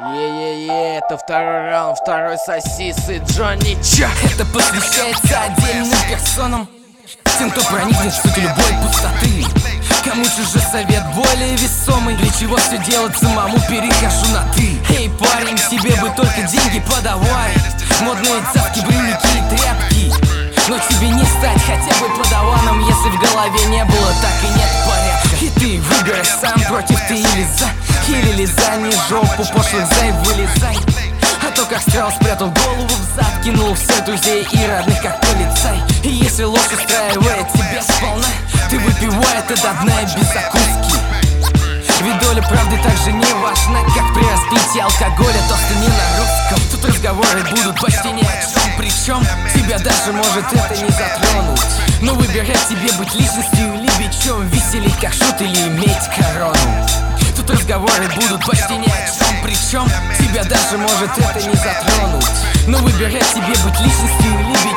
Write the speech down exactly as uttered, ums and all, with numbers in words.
Е-е-е, это второй раунд, второй сосисы Джонни Чак. Это посвящается отдельным персонам, тем, кто проникнет в суть любой пустоты. Кому чужой совет более весомый, для чего все делать самому, перехожу на ты. Эй, парень, тебе бы только деньги подавай, модные цацки, брюлики и тряпки. Но тебе не стать хотя бы подаваном, если в голове не было, так и нет порядка. И ты выбирай сам, против ты или за, или лизай не жопу пошлых зай, вылезай. А то как стрел спрятал голову взад, кинул всех друзей и родных как полицай. И если ложь устраивает тебя сполна, ты выпивай это до дна и без закуски. Ведь доля правды так же не важна, как при распитии алкоголя, тосты не на русском. Тут разговоры будут почти ни о чем, причем тебя даже может это не затронуть. Но выбирать тебе быть личностью или бичом, веселить как шут или иметь корону. Тут разговоры будут почти ни о чем, причем тебя даже может это не затронуть. Но выбирать тебе быть личностью или бичом,